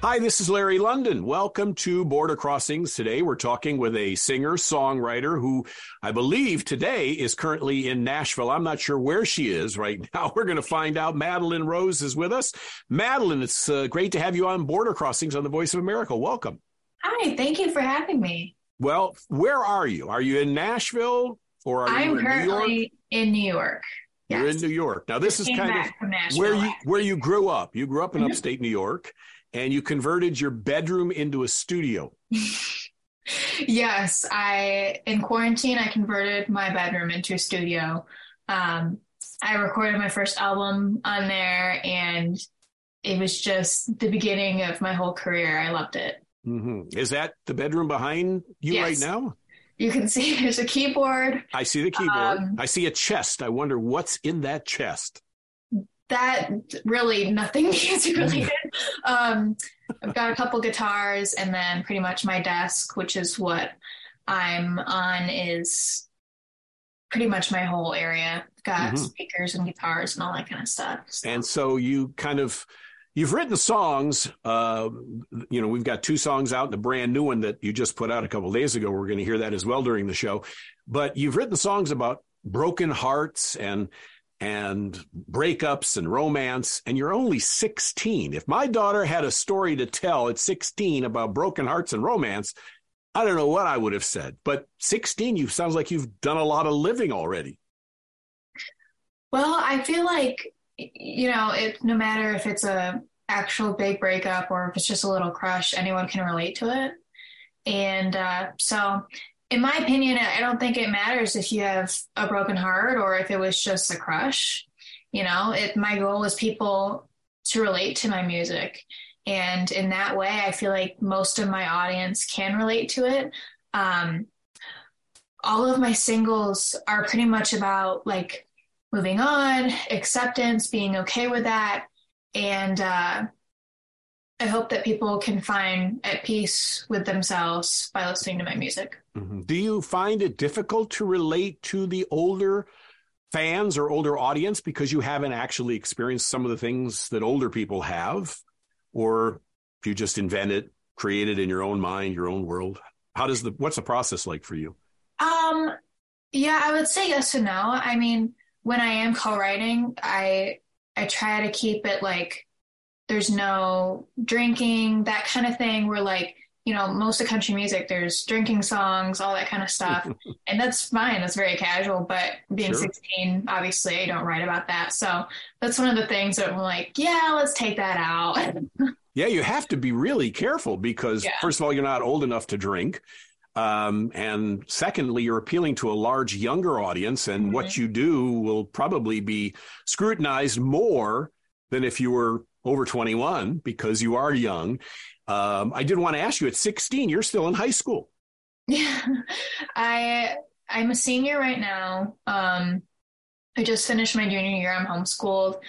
Hi, this is Larry London. Welcome to Border Crossings. Today, we're talking with a singer-songwriter who I believe today is currently in Nashville. I'm not sure where she is right now. We're going to find out. Madeline Rose is with us. Madeline, it's great to have you on Border Crossings on the Voice of America. Welcome. Hi, thank you for having me. Well, where are you? Are you in Nashville or are you in New York? I'm currently in New York. You're in New York. Now, this is kind of where you grew up. You grew up in upstate New York. And you converted your bedroom into a studio. Yes, in quarantine, I converted my bedroom into a studio. I recorded my first album on there, and it was just the beginning of my whole career. I loved it. Mm-hmm. Is that the bedroom behind you right now? You can see there's a keyboard. I see the keyboard. I see a chest. I wonder what's in that chest. That really nothing music related. I've got a couple guitars, and then pretty much my desk, which is what I'm on, is pretty much my whole area. Got speakers and guitars and all that kind of stuff. And so you've written songs. We've got 2 songs out and a brand new one that you just put out a couple of days ago. We're going to hear that as well during the show. But you've written songs about broken hearts and breakups and romance, and you're only 16. If my daughter had a story to tell at 16 about broken hearts and romance, I don't know what I would have said. But 16, sounds like you've done a lot of living already. Well, I feel like, no matter if it's a actual big breakup or if it's just a little crush, anyone can relate to it. And so in my opinion, I don't think it matters if you have a broken heart or if it was just a crush. My goal is people to relate to my music. And in that way, I feel like most of my audience can relate to it. All of my singles are pretty much about like moving on, acceptance, being okay with that. And I hope that people can find at peace with themselves by listening to my music. Mm-hmm. Do you find it difficult to relate to the older fans or older audience because you haven't actually experienced some of the things that older people have? Or you just invent it, create it in your own mind, your own world? What's the process like for you? Yeah, I would say yes and no. I mean, when I am co-writing, I try to keep it like there's no drinking, that kind of thing, where like, most of country music, there's drinking songs, all that kind of stuff. And that's fine. That's very casual. But being 16, obviously, I don't write about that. So that's one of the things that I'm like, yeah, let's take that out. Yeah, you have to be really careful because, first of all, you're not old enough to drink. And secondly, you're appealing to a large younger audience. And what you do will probably be scrutinized more than if you were over 21 because you are young. I did want to ask you, at 16, you're still in high school. Yeah, I'm a senior right now. I just finished my junior year. I'm homeschooled.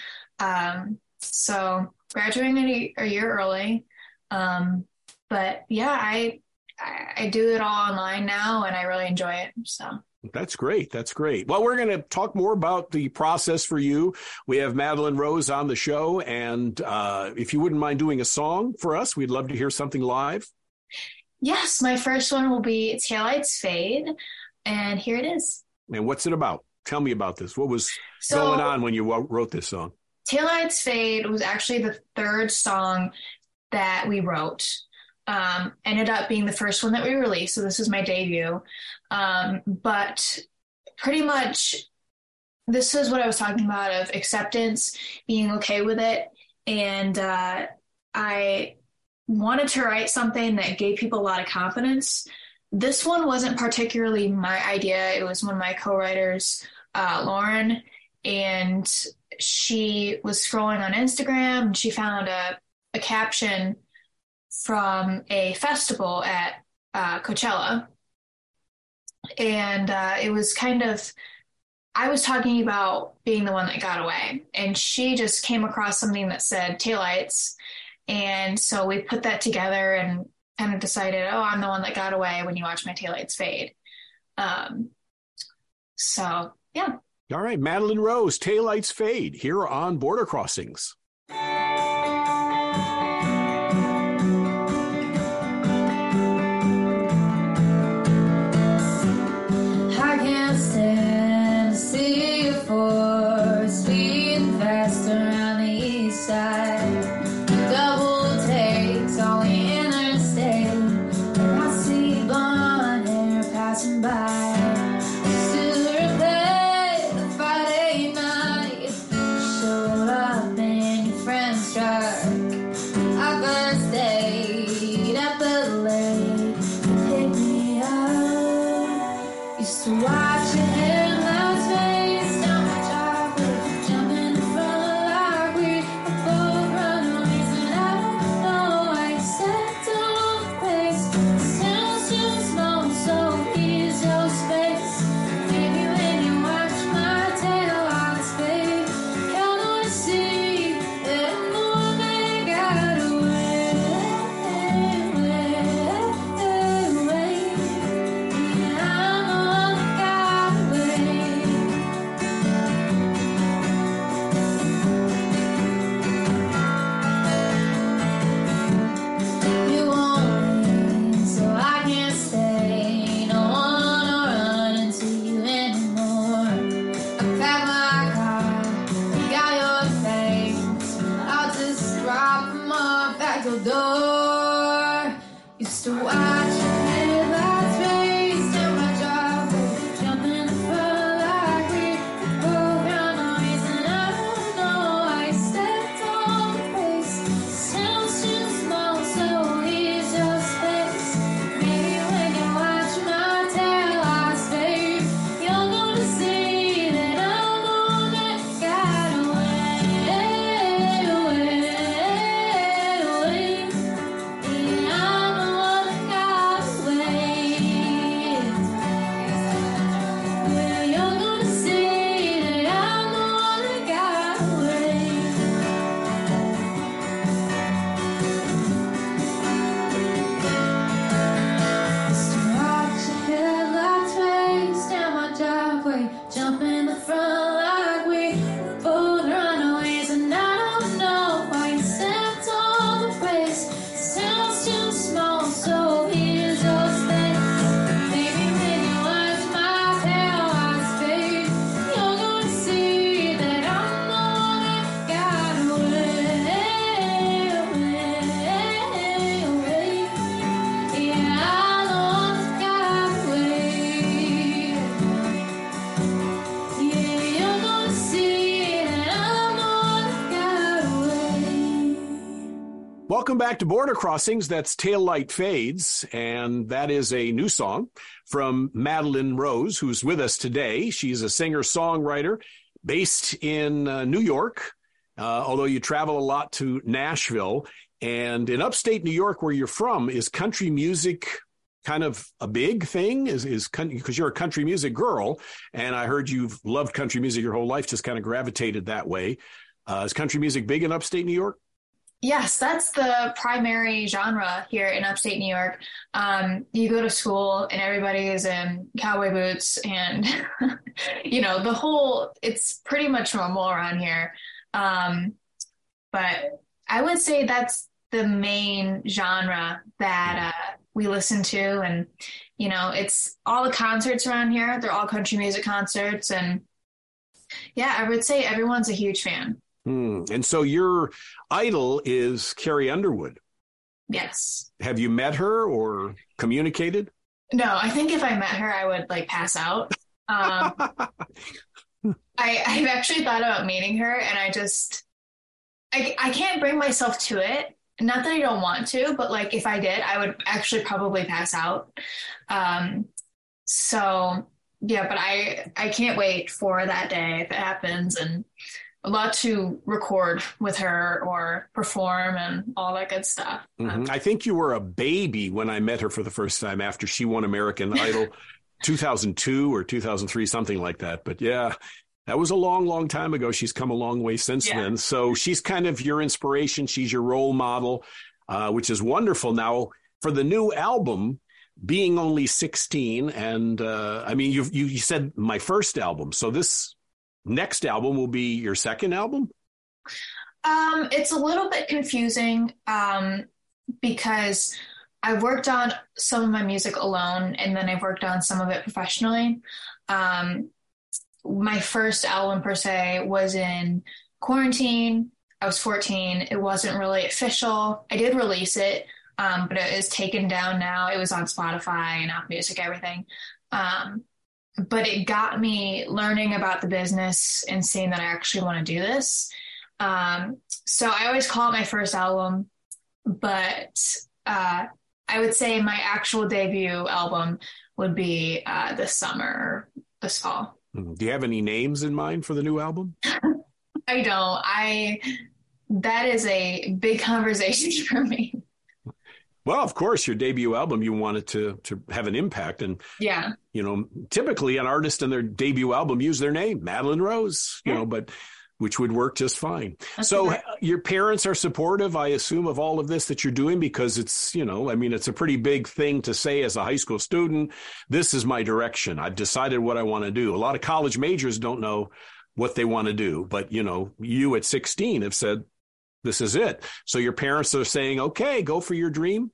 So graduating a year early. But yeah, I do it all online now and I really enjoy it. So. That's great. That's great. Well, we're going to talk more about the process for you. We have Madeline Rose on the show. And if you wouldn't mind doing a song for us, we'd love to hear something live. Yes, my first one will be Taillights Fade. And here it is. And what's it about? Tell me about this. What was going on when you wrote this song? Taillights Fade was actually the third song that we wrote. Ended up being the first one that we released. So this is my debut. But pretty much this is what I was talking about, of acceptance, being okay with it. And I wanted to write something that gave people a lot of confidence. This one wasn't particularly my idea. It was one of my co-writers, Lauren, and she was scrolling on Instagram and she found a caption from a festival at Coachella. And it was kind of, I was talking about being the one that got away, and she just came across something that said taillights. And so we put that together and kind of decided, oh, I'm the one that got away when you watch my taillights fade. So, yeah. All right, Madeline Rose, Taillights Fade, here on Border Crossings. Welcome back to Border Crossings. That's Tail Light Fades, and that is a new song from Madeline Rose, who's with us today. She's a singer-songwriter based in New York, although you travel a lot to Nashville. And in upstate New York, where you're from, is country music kind of a big thing? Is because you're a country music girl, and I heard you've loved country music your whole life, just kind of gravitated that way. Is country music big in upstate New York? Yes, that's the primary genre here in upstate New York. You go to school and everybody is in cowboy boots and, it's pretty much normal around here. But I would say that's the main genre that we listen to. And, it's all the concerts around here. They're all country music concerts. And yeah, I would say everyone's a huge fan. And so your idol is Carrie Underwood. Yes. Have you met her or communicated? No, I think if I met her, I would pass out. I've actually thought about meeting her, and I can't bring myself to it. Not that I don't want to, but if I did, I would actually probably pass out. So yeah, but I can't wait for that day if it happens, and a lot to record with her or perform and all that good stuff. Mm-hmm. I think you were a baby when I met her for the first time after she won American Idol 2002 or 2003, something like that. But yeah, that was a long, long time ago. She's come a long way since then. So she's kind of your inspiration. She's your role model, which is wonderful. Now, for the new album, being only 16, and you said my first album. So this next album will be your second album? It's a little bit confusing because I've worked on some of my music alone, and then I've worked on some of it professionally. My first album, per se, was in quarantine. I was 14. It wasn't really official. I did release it, but it is taken down now. It was on Spotify and Apple Music, everything. But it got me learning about the business and seeing that I actually want to do this. So I always call it my first album, but I would say my actual debut album would be this summer, this fall. Do you have any names in mind for the new album? I don't. That is a big conversation for me. Well, of course, your debut album, you wanted to have an impact. And, Yeah. Typically an artist in their debut album use their name, Madeline Rose, but which would work just fine. So your parents are supportive, I assume, of all of this that you're doing, because it's, it's a pretty big thing to say as a high school student, this is my direction. I've decided what I want to do. A lot of college majors don't know what they want to do. But, you at 16 have said, this is it. So your parents are saying, okay, go for your dream.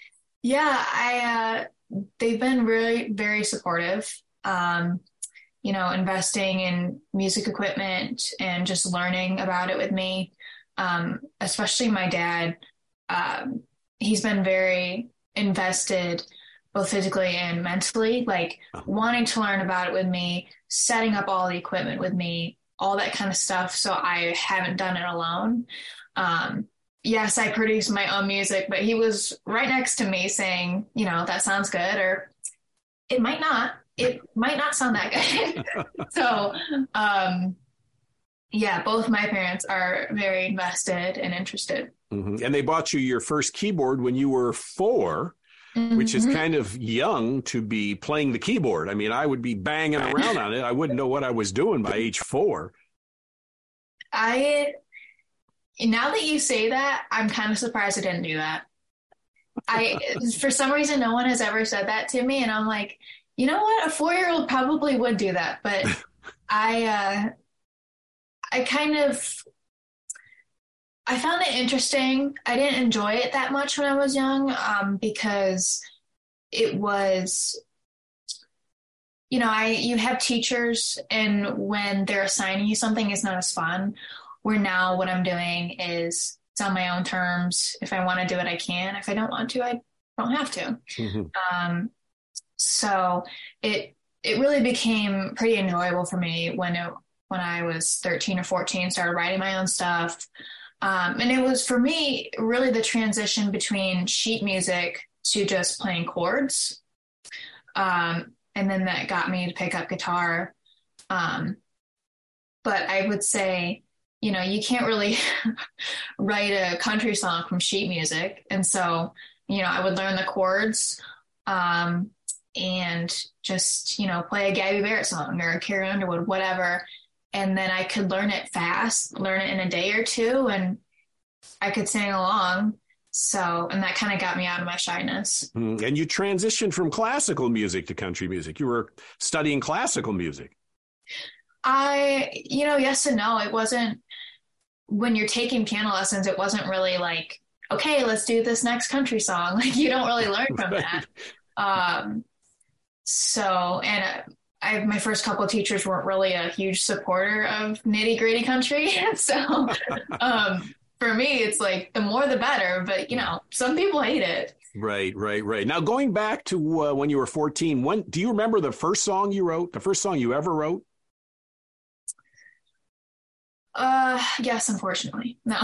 Yeah, they've been really very supportive. Investing in music equipment and just learning about it with me. Especially my dad, he's been very invested both physically and mentally, like wanting to learn about it with me, setting up all the equipment with me, all that kind of stuff. So I haven't done it alone. Yes, I produce my own music, but he was right next to me saying, that sounds good, or it might not. It might not sound that good. So, both my parents are very invested and interested. Mm-hmm. And they bought you your first keyboard when you were 4, which is kind of young to be playing the keyboard. I mean, I would be banging around on it. I wouldn't know what I was doing by age 4. Now that you say that, I'm kind of surprised I didn't do that. For some reason, no one has ever said that to me. And I'm like, you know what? A 4-year-old probably would do that. But I found it interesting. I didn't enjoy it that much when I was young, because it was, you have teachers, and when they're assigning you something, it's not as fun. Where now what I'm doing is it's on my own terms. If I want to do it, I can. If I don't want to, I don't have to. Mm-hmm. So it really became pretty enjoyable for me when I was 13 or 14, started writing my own stuff. And it was, for me, really the transition between sheet music to just playing chords. And then that got me to pick up guitar. But I would say, you can't really write a country song from sheet music. And so, I would learn the chords and just, play a Gabby Barrett song or a Carrie Underwood, whatever. And then I could learn it fast, learn it in a day or two, and I could sing along. So, and that kind of got me out of my shyness. And you transitioned from classical music to country music. You were studying classical music. Yes and no. It wasn't, when you're taking piano lessons, it wasn't really like, okay, let's do this next country song. Like, you don't really learn from that. My first couple of teachers weren't really a huge supporter of nitty gritty country. So, for me, it's like the more the better, but some people hate it. Right. Now, going back to when you were 14, do you remember the first song you wrote, the first song you ever wrote? Yes, unfortunately. No.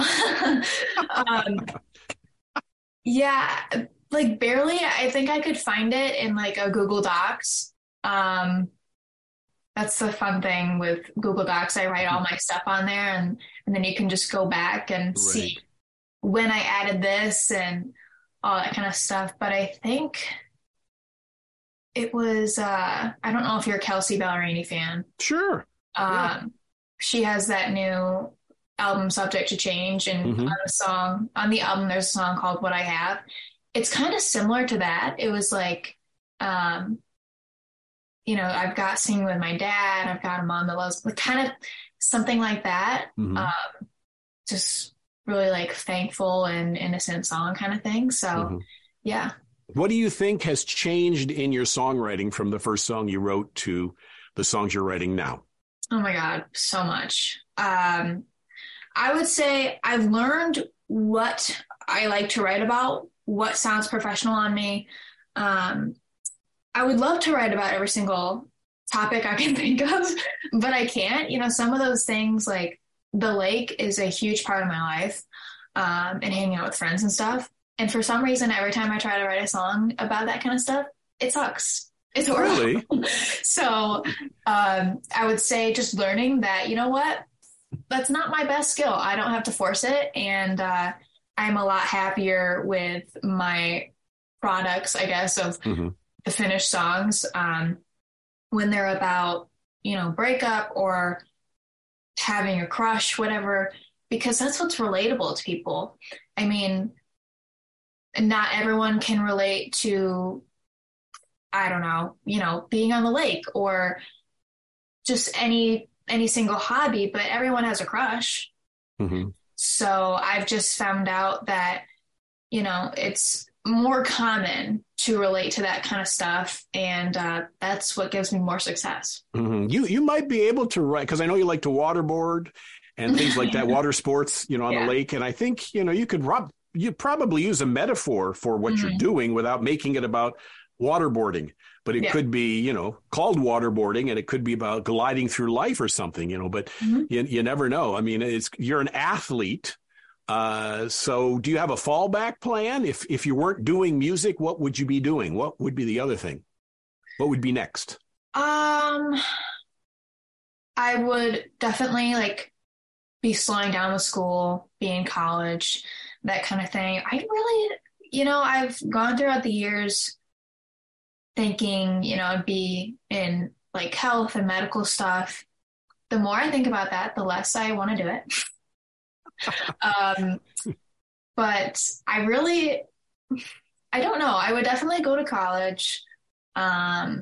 Like barely. I think I could find it in like a Google Docs. That's the fun thing with Google Docs. I write all my stuff on there, and then you can just go back and see when I added this and all that kind of stuff. But I think it was, I don't know if you're a Kelsea Ballerini fan. Sure. She has that new album, Subject to Change, and on the album there's a song called What I Have. It's kind of similar to that. It was like, I've got Singing with My Dad, I've got a Mom that loves, kind of something like that. Just really like thankful and innocent song kind of thing. So, yeah. What do you think has changed in your songwriting from the first song you wrote to the songs you're writing now? Oh my God, so much. I would say I've learned what I like to write about, what sounds professional on me. I would love to write about every single topic I can think of, but I can't. Some of those things, like the lake is a huge part of my life, and hanging out with friends and stuff. And for some reason, every time I try to write a song about that kind of stuff, it sucks. It's horrible. Really? So I would say just learning that, you know what, that's not my best skill. I don't have to force it. And I'm a lot happier with my products, I guess, of the finished songs when they're about, breakup or having a crush, whatever, because that's what's relatable to people. I mean, not everyone can relate to, I don't know, being on the lake or just any single hobby, but everyone has a crush. So I've just found out that, it's more common to relate to that kind of stuff. And that's what gives me more success. You might be able to write, because I know you like to waterboard and things like that, water sports, on the lake. And I think, you probably use a metaphor for what you're doing without making it about waterboarding. But it could be, called waterboarding, and it could be about gliding through life or something, but you never know. I mean, you're an athlete. So do you have a fallback plan? If you weren't doing music, what would you be doing? What would be the other thing? What would be next? I would definitely be slowing down with school, be in college, that kind of thing. I really, I've gone throughout the years thinking, I'd be in health and medical stuff. The more I think about that, the less I want to do it. But I don't know. I would definitely go to college. I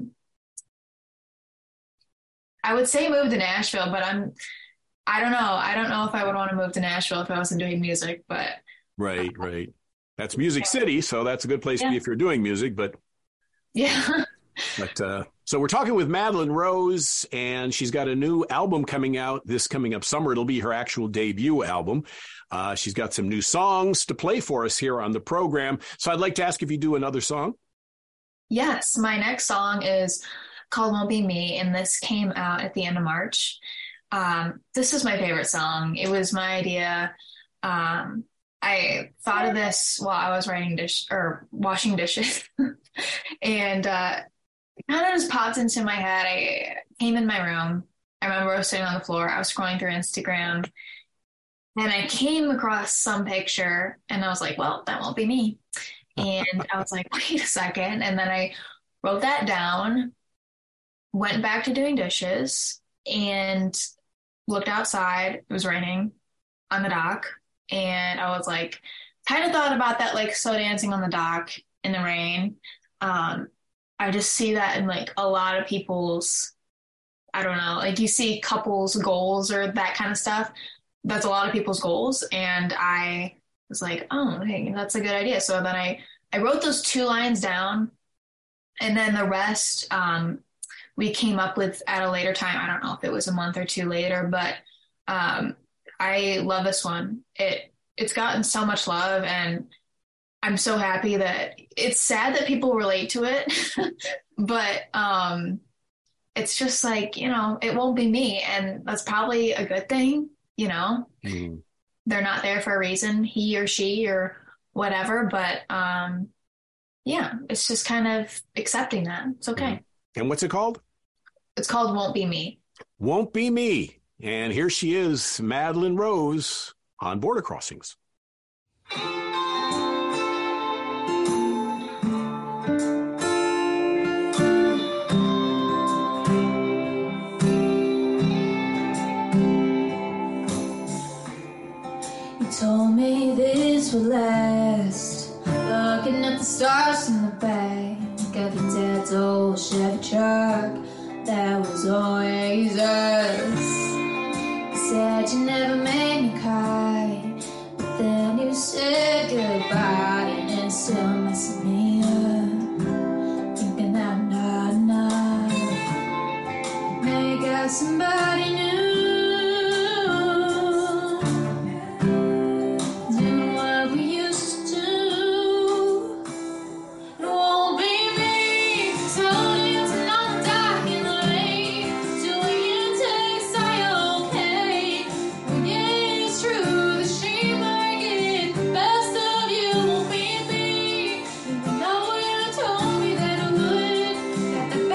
would say move to Nashville, but I don't know. I don't know if I would want to move to Nashville if I wasn't doing music, but. Right. That's Music City. So that's a good place to be if you're doing music, but. Yeah. But so we're talking with Madeline Rose, and she's got a new album coming out coming up summer. It'll be her actual debut album. She's got some new songs to play for us here on the program. So I'd like to ask if you do another song. Yes, my next song is called Won't Be Me, and this came out at the end of March. This is my favorite song. It was my idea. I thought of this while I was washing dishes, and it kind of just popped into my head. I came in my room. I remember I was sitting on the floor. I was scrolling through Instagram, and I came across some picture, and I was like, well, that won't be me. And I was like, wait a second. And then I wrote that down, went back to doing dishes, and looked outside. It was raining on the dock. And I was kind of thought about that, slow dancing on the dock in the rain. I just see that in a lot of people's, I don't know, you see couples goals or that kind of stuff. That's a lot of people's goals. And I was like, oh, hey, that's a good idea. So then I wrote those 2 lines down, and then the rest we came up with at a later time. I don't know if it was a month or 2 later, but I love this one. It's gotten so much love, and I'm so happy that it's sad that people relate to it, but it's just it won't be me, and that's probably a good thing, They're not there for a reason, he or she or whatever, but it's just kind of accepting that. It's okay. And what's it called? It's called Won't Be Me. Won't Be Me. And here she is, Madeline Rose, on Border Crossings. You told me this would last, looking at the stars in the back of your dad's old Chevy truck. That was always us. Said you never made me cry, but then you said goodbye, and it's still messing me up, thinking that I'm not enough. Now you got somebody new, doing what we used to do. It won't be me, told you to not die in the rain, till you take say okay. Well, yeah, it's true that she might get the best of you. Won't be me, even though you told me that it would. Got the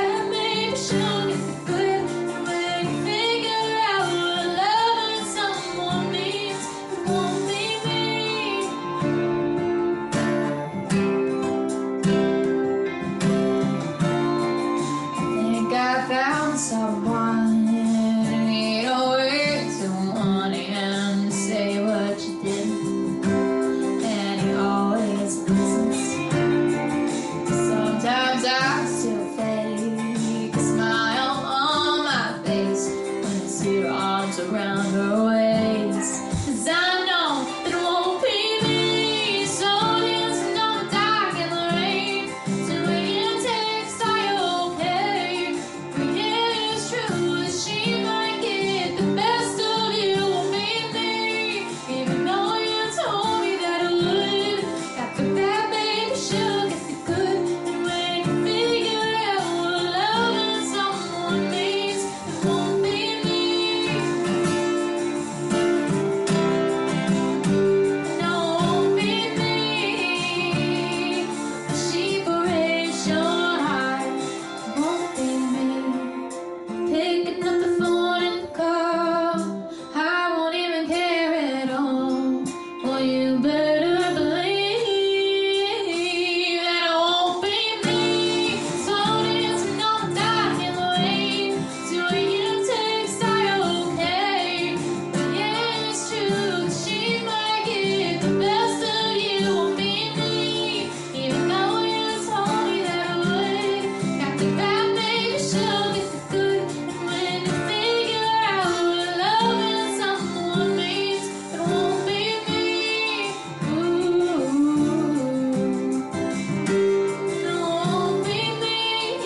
picking up the phone in the car. I won't even care at all. Well, you better believe that it won't be me. So dancing on the dying lane. So you text, are you okay? But yeah, it's true, she might get the best of you. Won't be me, even though you told me that it would. Got the bad, maybe she'll get the good. And when you figure out what loving someone means, it won't be me. Ooh, it won't be me.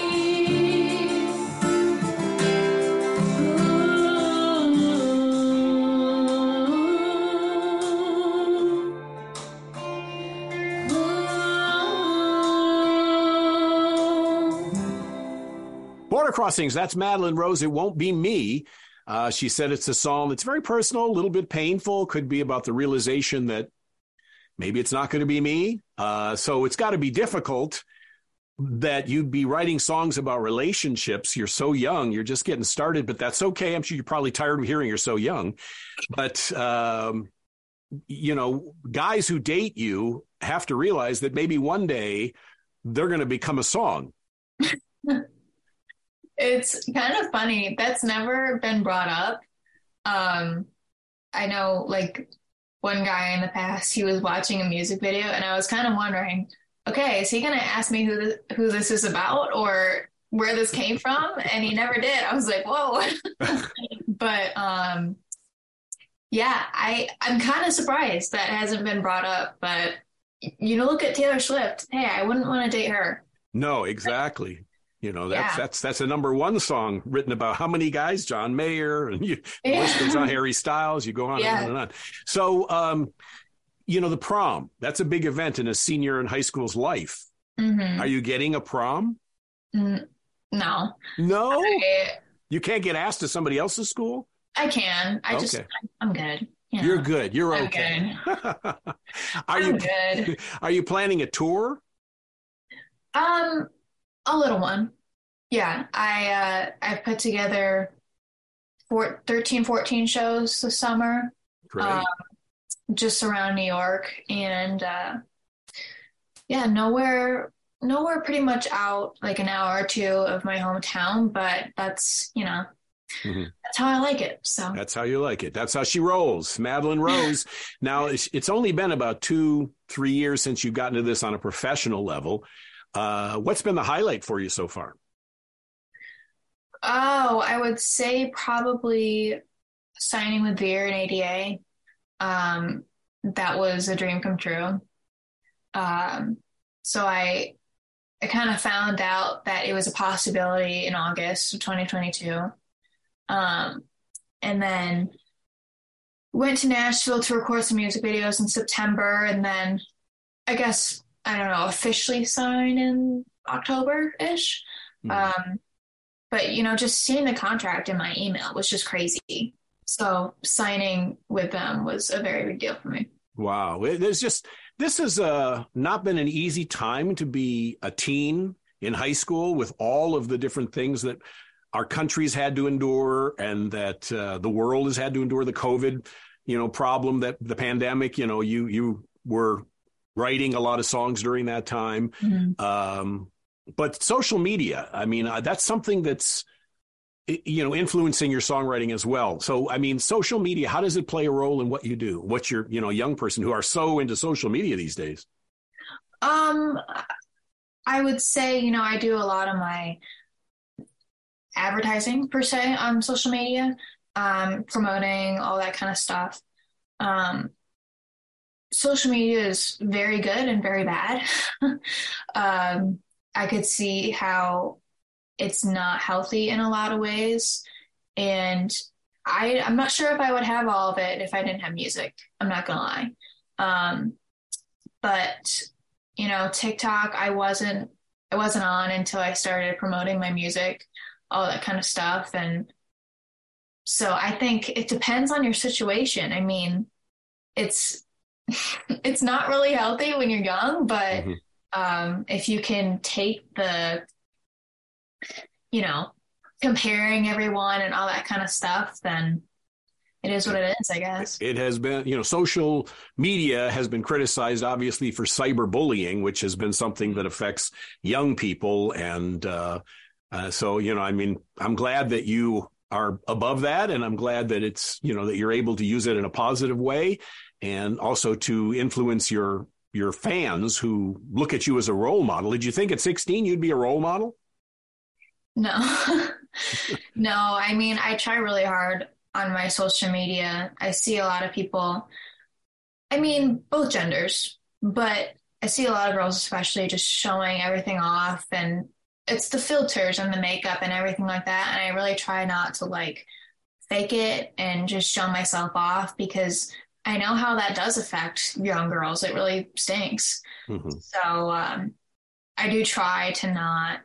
Border Crossings, that's Madeline Rose. It won't be me. She said it's a song that's very personal, a little bit painful, could be about the realization that maybe it's not going to be me. So it's got to be difficult that you'd be writing songs about relationships. You're so young, you're just getting started, but that's okay. I'm sure you're probably tired of hearing you're so young. But, guys who date you have to realize that maybe one day they're going to become a song. It's kind of funny. That's never been brought up. I know, like, one guy in the past, he was watching a music video, and I was kind of wondering, okay, is he going to ask me who this is about or where this came from? And he never did. I was like, whoa. But yeah, I'm kind of surprised that hasn't been brought up. But, look at Taylor Swift. Hey, I wouldn't want to date her. No, exactly. That's a number one song written about how many guys? John Mayer, and the list goes on, Harry Styles, you go on and on and on. So, the prom, that's a big event in a senior in high school's life. Mm-hmm. Are you getting a prom? No. No? You can't get asked to somebody else's school? I can. I'm good. You're good. You're okay. I'm good. Are you planning a tour? A little one. Yeah. I've put together 13, 14 shows this summer. Great. Just around New York. And nowhere pretty much out like an hour or two of my hometown, but that's, mm-hmm. That's how I like it. So that's how you like it. That's how she rolls. Madeline Rose. Now, it's only been about 2-3 years since you've gotten to this on a professional level. What's been the highlight for you so far? Oh, I would say probably signing with Veer and ADA. That was a dream come true. So I kind of found out that it was a possibility in August of 2022. And then went to Nashville to record some music videos in September, and then I guess, I don't know, officially sign in October-ish. Mm-hmm. But, just seeing the contract in my email was just crazy. So signing with them was a very big deal for me. Wow. This has not been an easy time to be a teen in high school with all of the different things that our country's had to endure and that the world has had to endure, the COVID, problem, that the pandemic, you were writing a lot of songs during that time. Mm-hmm. But social media, I mean, that's something that's, influencing your songwriting as well. So, I mean, social media, how does it play a role in what you do? What's your, young person who are so into social media these days? I would say, I do a lot of my advertising per se on social media, promoting all that kind of stuff. Social media is very good and very bad. I could see how it's not healthy in a lot of ways. And I'm not sure if I would have all of it if I didn't have music. I'm not gonna lie. But TikTok, I wasn't on until I started promoting my music, all that kind of stuff. And so I think it depends on your situation. I mean, it's not really healthy when you're young, but if you can take the, comparing everyone and all that kind of stuff, then it is what it is, I guess. It has been, social media has been criticized, obviously, for cyberbullying, which has been something that affects young people. And so, I'm glad that you are above that. And I'm glad that it's, that you're able to use it in a positive way and also to influence your fans who look at you as a role model. Did you think at 16 you'd be a role model? No, no. I mean, I try really hard on my social media. I see a lot of people, I mean, both genders, but I see a lot of girls especially just showing everything off, and it's the filters and the makeup and everything like that. And I really try not to like fake it and just show myself off, because I know how that does affect young girls. It really stinks. Mm-hmm. So I do try to not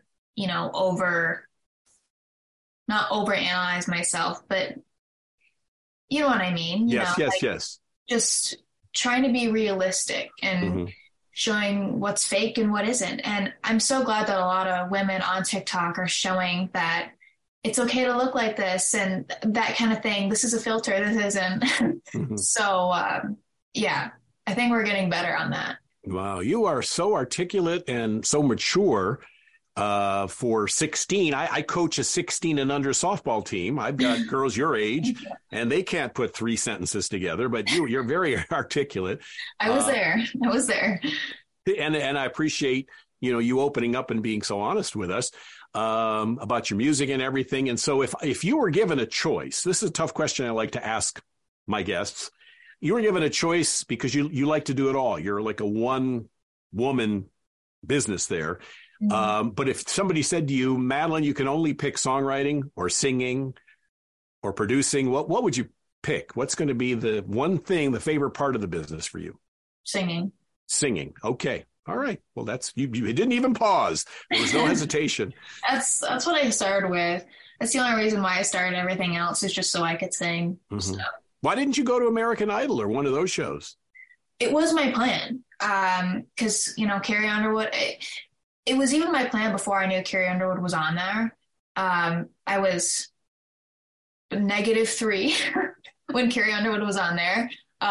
overanalyze myself, but you know what I mean? Yes. Just trying to be realistic and mm-hmm. showing what's fake and what isn't. And I'm so glad that a lot of women on TikTok are showing that it's okay to look like this and that kind of thing. This is a filter. This isn't. Mm-hmm. So, yeah, I think we're getting better on that. Wow. You are so articulate and so mature. For 16, I coach a 16 and under softball team. I've got girls your age and they can't put 3 sentences together, but you're very articulate. I was there. And I appreciate, you opening up and being so honest with us, about your music and everything. And so if you were given a choice, this is a tough question I like to ask my guests. You were given a choice because you like to do it all. You're like a one woman business there. Mm-hmm. But if somebody said to you, Madeline, you can only pick songwriting or singing or producing, what would you pick? What's going to be the one thing, the favorite part of the business for you? Singing. Okay. All right. Well, you didn't even pause. There was no hesitation. That's what I started with. That's the only reason why I started everything else, is just so I could sing. Mm-hmm. So. Why didn't you go to American Idol or one of those shows? It was my plan. Because, Carrie Underwood, it was even my plan before I knew Carrie Underwood was on there. I was -3 when Carrie Underwood was on there.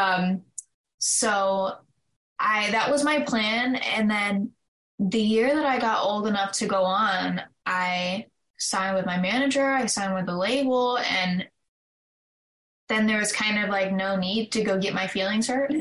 So that was my plan. And then the year that I got old enough to go on, I signed with my manager, I signed with the label, and then there was kind of like no need to go get my feelings hurt.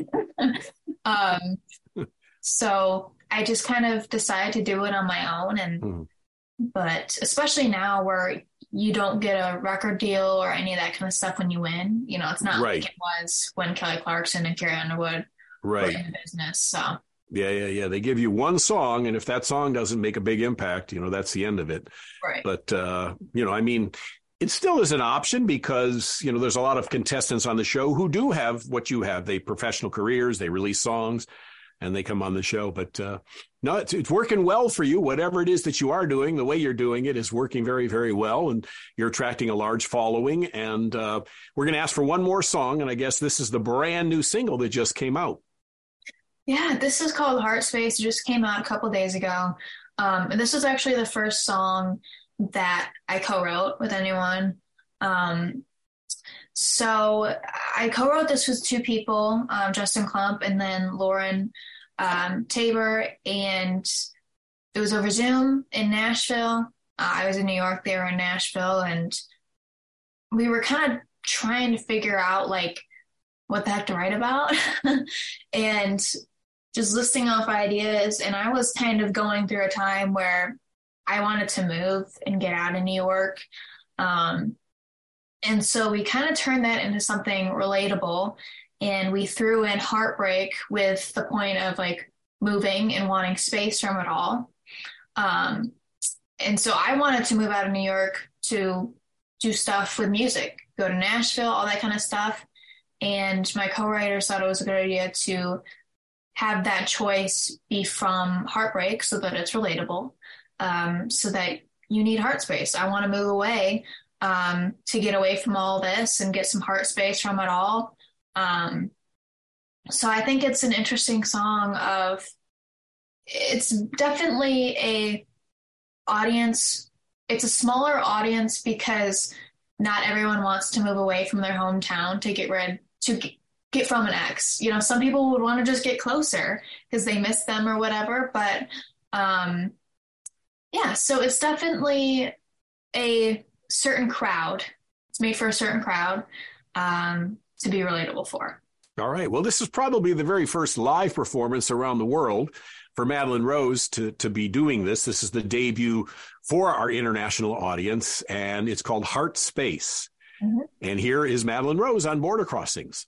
So I just kind of decided to do it on my own. And but especially now where you don't get a record deal or any of that kind of stuff when you win, it's not right. like it was when Kelly Clarkson and Carrie Underwood were in the business. So yeah. They give you one song, and if that song doesn't make a big impact, that's the end of it. Right. But I mean, it still is an option because, there's a lot of contestants on the show who do have what you have. They professional careers, they release songs, and they come on the show. But no, it's working well for you. Whatever it is that you are doing, the way you're doing it is working very, very well. And you're attracting a large following. And we're going to ask for one more song. And I guess this is the brand new single that just came out. Yeah, this is called Heart Space. It just came out a couple days ago. And this was actually the first song that I co-wrote with anyone. So I co-wrote this with 2 people, Justin Klump and then Lauren Tabor, and it was over Zoom in Nashville. I was in New York, they were in Nashville, and we were kind of trying to figure out like what the heck to write about and just listing off ideas. And I was kind of going through a time where I wanted to move and get out of New York. And so we kind of turned that into something relatable, and we threw in heartbreak with the point of like moving and wanting space from it all. And so I wanted to move out of New York to do stuff with music, go to Nashville, all that kind of stuff. And my co-writers thought it was a good idea to have that choice be from heartbreak so that it's relatable, so that you need heart space. I want to move away to get away from all this and get some heart space from it all. So I think it's an interesting song it's definitely a audience it's a smaller audience because not everyone wants to move away from their hometown to get from an ex. You know, some people would want to just get closer because they miss them or whatever. But yeah, so it's definitely a certain crowd. It's made for a certain crowd to be relatable for. All right. Well, this is probably the very first live performance around the world for Madeline Rose to be doing this. This is the debut for our international audience, and it's called Heart Space. Mm-hmm. And here is Madeline Rose on Border Crossings.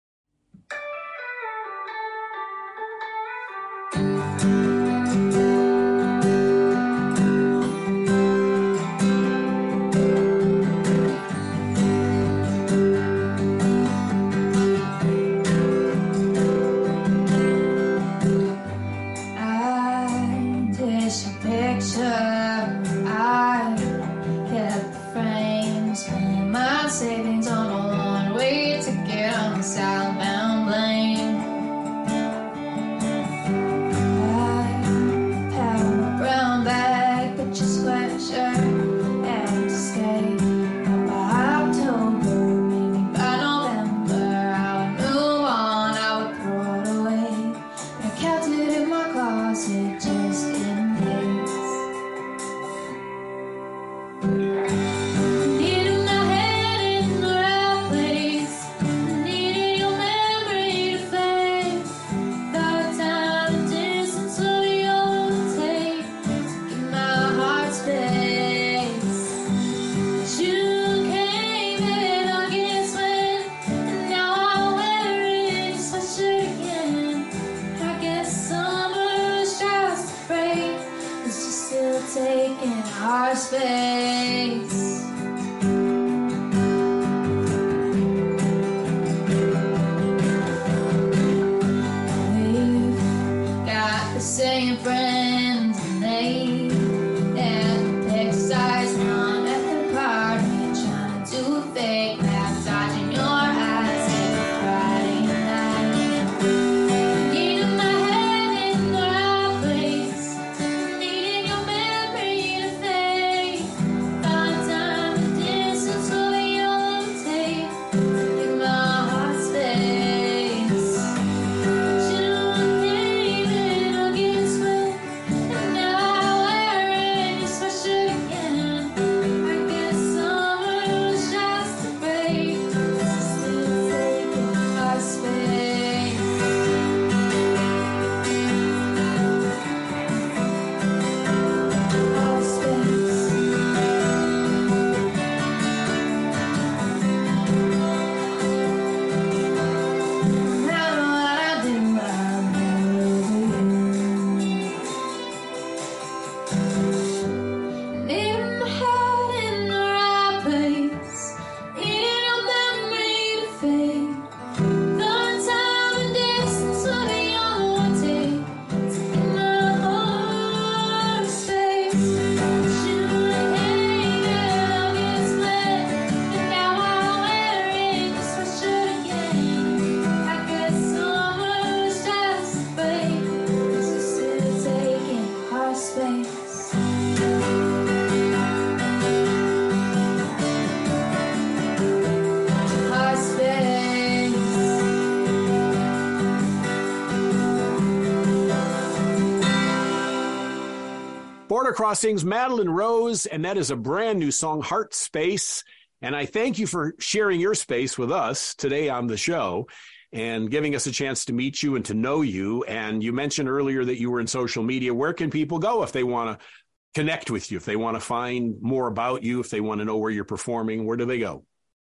Border Crossings, Madeline Rose, and that is a brand new song, Heart Space. And I thank you for sharing your space with us today on the show and giving us a chance to meet you and to know you. And you mentioned earlier that you were in social media. Where can people go if they want to connect with you, if they want to find more about you, if they want to know where you're performing? Where do they go?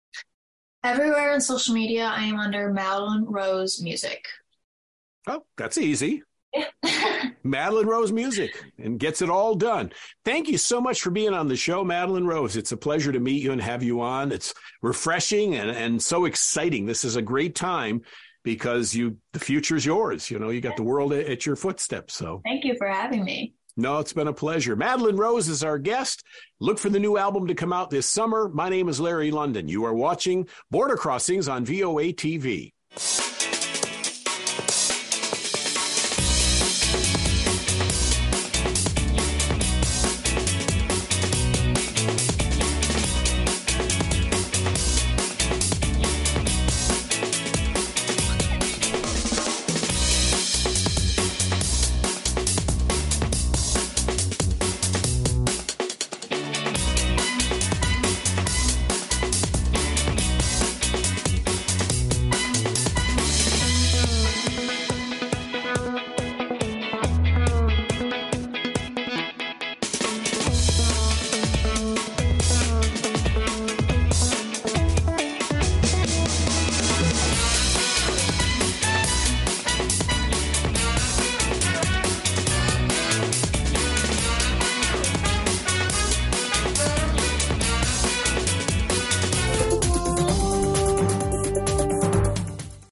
Everywhere on social media, I am under Madeline Rose Music. Oh, that's easy. Madeline Rose Music, and gets it all done. Thank you so much for being on the show, Madeline Rose. It's a pleasure to meet you and have you on. It's refreshing and so exciting. This is a great time because the future's yours. You know, you got the world at your footsteps. So thank you for having me. No, it's been a pleasure. Madeline Rose is our guest. Look for the new album to come out this summer. My name is Larry London. You are watching Border Crossings on VOA TV.